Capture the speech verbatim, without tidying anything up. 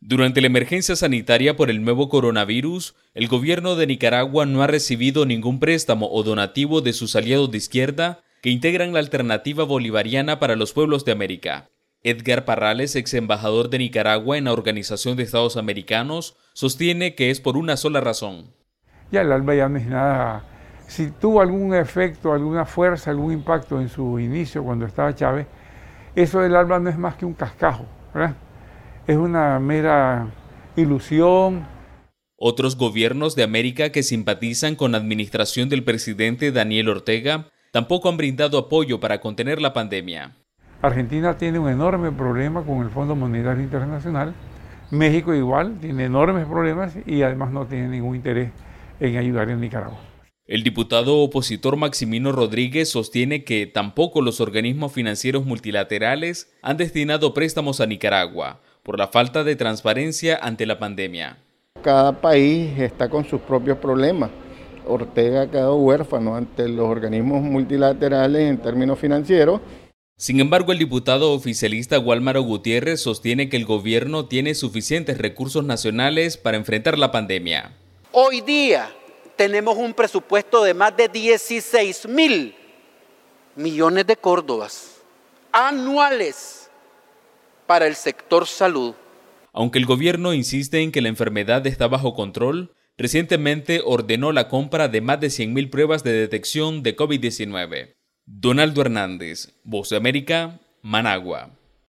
Durante la emergencia sanitaria por el nuevo coronavirus, el gobierno de Nicaragua no ha recibido ningún préstamo o donativo de sus aliados de izquierda que integran la Alternativa Bolivariana para los Pueblos de América. Edgar Parrales, ex embajador de Nicaragua en la Organización de Estados Americanos, sostiene que es por una sola razón. Ya el ALBA ya no es nada. Si tuvo algún efecto, alguna fuerza, algún impacto en su inicio cuando estaba Chávez, eso del ALBA no es más que un cascajo, ¿verdad? Es una mera ilusión. Otros gobiernos de América que simpatizan con la administración del presidente Daniel Ortega tampoco han brindado apoyo para contener la pandemia. Argentina tiene un enorme problema con el Fondo Monetario Internacional. México igual tiene enormes problemas y además no tiene ningún interés en ayudar a Nicaragua. El diputado opositor Maximino Rodríguez sostiene que tampoco los organismos financieros multilaterales han destinado préstamos a Nicaragua por la falta de transparencia ante la pandemia. Cada país está con sus propios problemas. Ortega ha quedado huérfano ante los organismos multilaterales en términos financieros. Sin embargo, el diputado oficialista Guálmaro Gutiérrez sostiene que el gobierno tiene suficientes recursos nacionales para enfrentar la pandemia. Hoy día tenemos un presupuesto de más de dieciséis mil millones de córdobas anuales para el sector salud. Aunque el gobierno insiste en que la enfermedad está bajo control, recientemente ordenó la compra de más de cien mil pruebas de detección de COVID diecinueve. Donaldo Hernández, Voz de América, Managua.